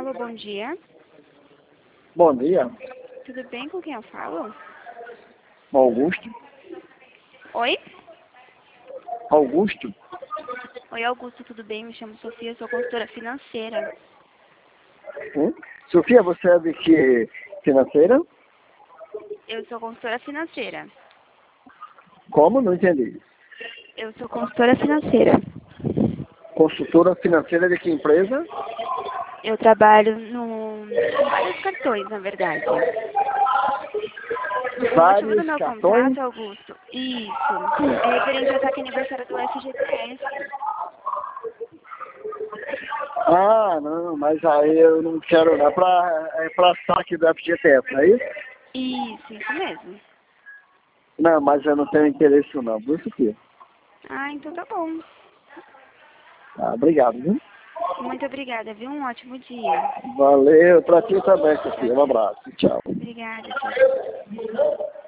Alô, bom dia. Bom dia, Tudo bem? Com quem eu falo? Augusto. Oi? Augusto? Oi, Augusto, tudo bem? Me chamo Sofia, sou consultora financeira. Sofia, você é de que financeira? Eu sou consultora financeira. Como? Não entendi. Eu sou consultora financeira. Consultora financeira de que empresa? Eu trabalho com vários cartões, na verdade. O motivo do Vários meu cartões? contato, Augusto, isso, é referente ao ataque aniversário do FGTS. Ah, não, mas aí eu não quero, não. É pra saque do FGTS, não é isso? Isso mesmo. Não, mas eu não tenho interesse não, viu, Sofia? Ah, então tá bom. Ah, obrigado, viu? Muito obrigada, viu? Um ótimo dia. Valeu, pra ti também, Sofia. Um abraço, tchau. Obrigada, tchau.